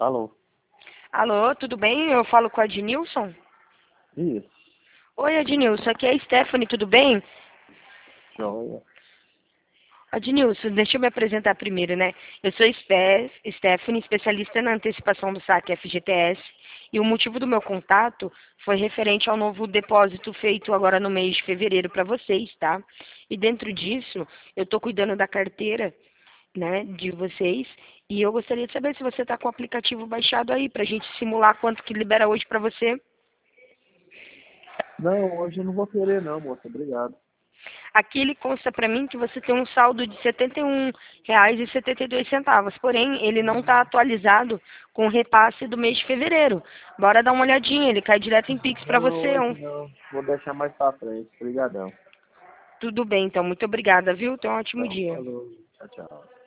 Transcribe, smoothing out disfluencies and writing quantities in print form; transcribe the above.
Alô? Alô, tudo bem? Eu falo com a Adnilson? Isso. Oi, Adnilson, aqui é a Stephanie, tudo bem? Joia. Adnilson, deixa eu me apresentar primeiro, né? Eu sou Stephanie, especialista na antecipação do saque FGTS, e o motivo do meu contato foi referente ao novo depósito feito agora no mês de fevereiro para vocês, tá? E dentro disso, eu estou cuidando da carteira, né, de vocês, e eu gostaria de saber se você está com o aplicativo baixado aí, para a gente simular quanto que libera hoje para você. Não, hoje eu não vou querer não, moça. Obrigado. Aqui ele consta para mim que você tem um saldo de R$ 71,72, porém ele não está atualizado com o repasse do mês de fevereiro. Bora dar uma olhadinha, ele cai direto em Pix para Não, você. hoje não. Vou deixar mais pra frente. Obrigadão. Tudo bem, então, muito obrigada, viu? Tenha um ótimo Então, dia. falou. Tchau, tchau.